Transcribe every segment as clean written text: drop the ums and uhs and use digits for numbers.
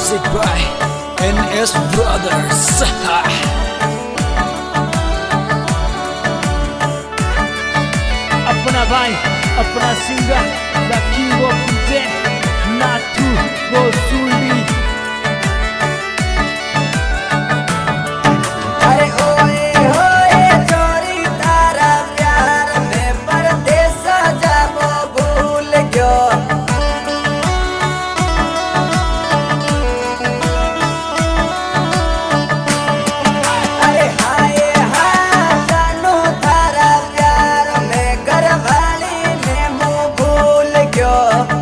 Music by NS Brothers. अपना भाई अपना singer the king of present Nathu Gosuli. अरे ओए होए चोरी तारा प्यार में परदेसा जाबो भूल गयो। अरे हाय हाय जानू तारा प्यार में घरवाली ने मुँह भूल गयो।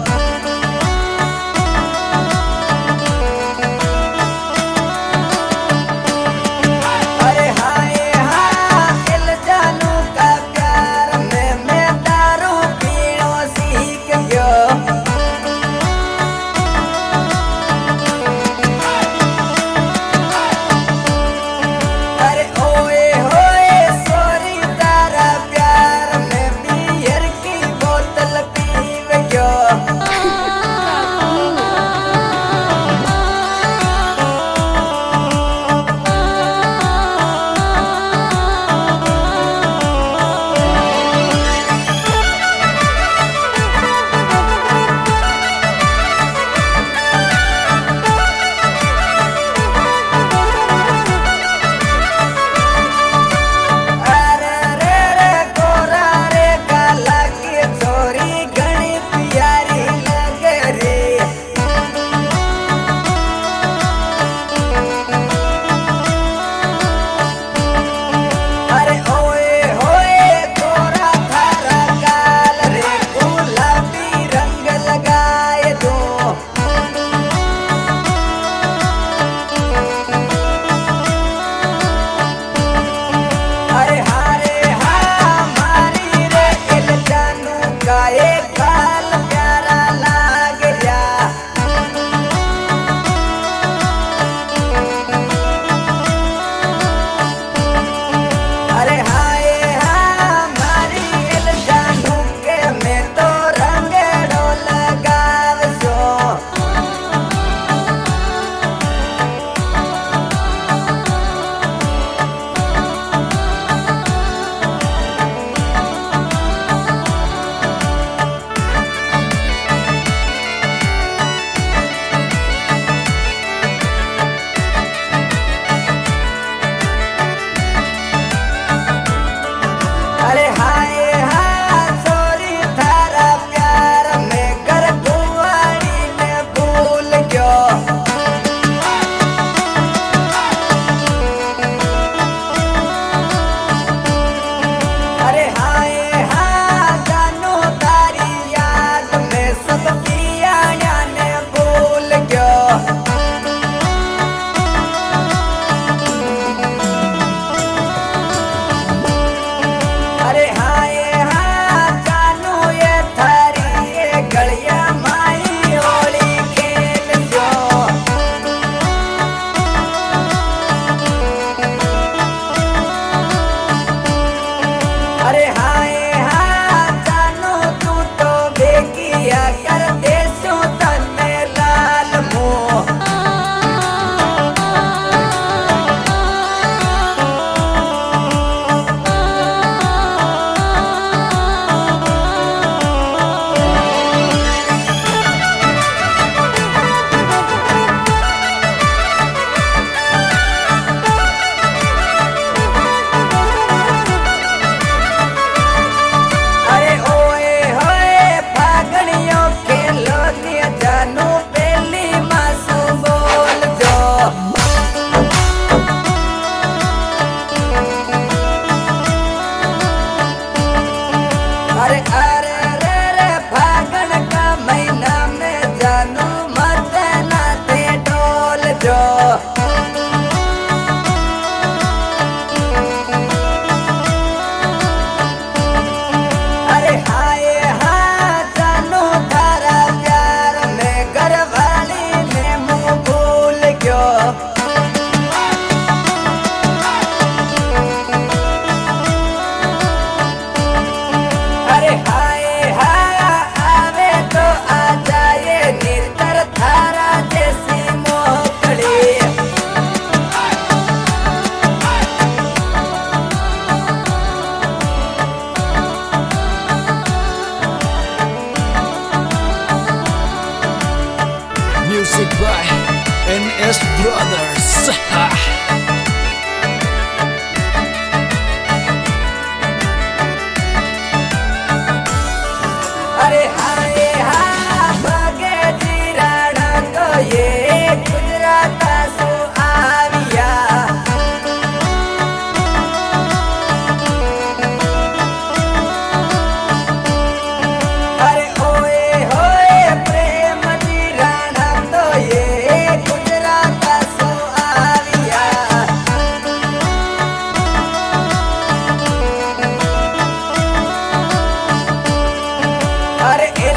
अरे हाय हाय दिल जानू का प्यार में मैं दारू पीनो सीख गयो। अरे ओए होए सॉरी तारा प्यार में बियर की बोतल पीव गयो। अरे रे रे गोरा रे काला की छोरी घणी प्यारी लगे रे। अरे ओए होए गोरा थारा काल रे गुलाबी रंग लगाए दो। अरे हारे हा मारी रे दिल जानू का एक गाल प्यारा लाग जा। अरे हाय हा मारी दिल जानू के मैं तो रंगड़ो लगाव सो। Brothers. अरे हाय हा भागे जीराड़ा तो ये गुजरात सो आविया अरे ओए होए प्रेम जीराड़ा तो ये गुजरात सो आविया अरे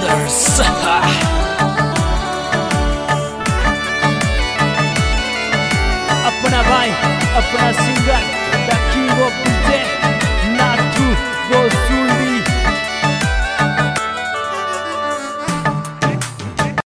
Brothers.